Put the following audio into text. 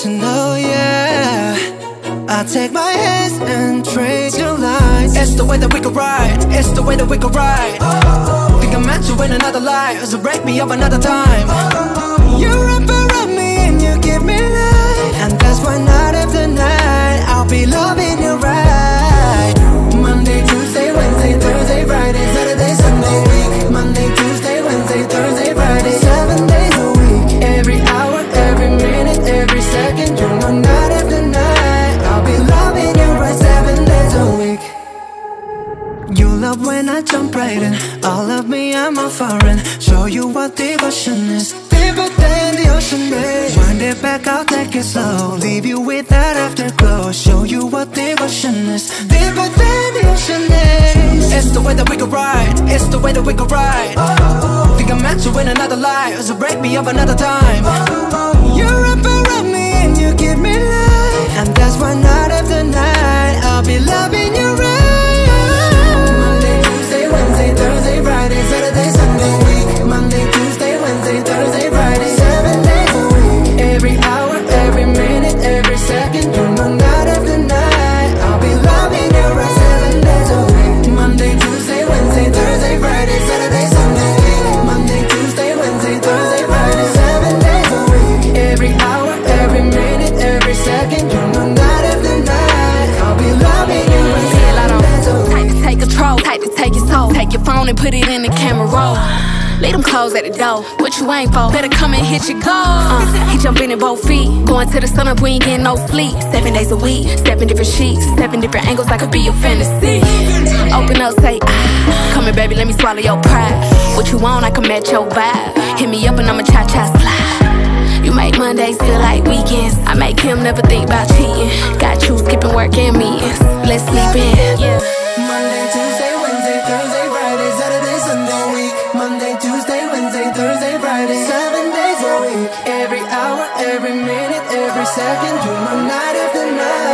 to know, yeah. I take my hands and trace your lines. It's the way that we could ride, it's the way that we could ride. Think I met you in another life, so break me up another time. You wrap around me and you give me life, and that's why night after night I'll be loving you right. Monday, Tuesday, Wednesday, Thursday, Friday, Saturday, Sunday, week. Monday, Tuesday, Wednesday, Thursday, Friday, 7 days a week. Every hour, every minute, every second, you know night after night I'll be loving you right 7 days a week. You love when I jump right in, all of me I'm a foreign. Show you what devotion is, deeper than the ocean, babe. Wind it back, I'll take it slow, leave you with that afterglow. Show you what devotion is, deeper than the ocean is. It's the way that we could ride, it's the way that we could ride. Think I met you in another life, so break me up another time. You wrap around me and you give me life, and that's why night after night I'll be loving you right. Monday, Tuesday, Wednesday, Thursday, Friday, Saturday, Sunday, week. Monday, Tuesday, Wednesday, Thursday, Friday, 7 days a week. Every hour, every minute, every second, you know night after night I'll be loving you right 7 days a week. Monday, Tuesday, Wednesday, Thursday, Friday, Saturday, Sunday, week. Monday, Tuesday, Wednesday, Thursday, Friday, 7 days a week. Every hour, every minute, every second, you know night after night I'll be loving you right 7 days a week. Type to take control, type to take your soul. Take your phone and put it in the camera roll. Leave them clothes at the door. What you ain't for? Better come and hit your goal. He jumping in both feet. Going to the sun up, we ain't getting no sleep. 7 days a week, 7 different sheets, 7 different angles. I could be your fantasy. Open up, say ah. Come here, baby, let me swallow your pride. What you want, I can match your vibe. Hit me up and I'ma cha-cha slide. You make Mondays feel like weekends. I make him never think about cheating. Got you skipping work and meetings. Let's sleep in. Yeah. Monday, Tuesday, Wednesday, Thursday, Friday, Saturday, Sunday, week. Monday, Tuesday, Wednesday, Thursday, Friday, 7 days a week. Every hour, every minute, every second, you know night after night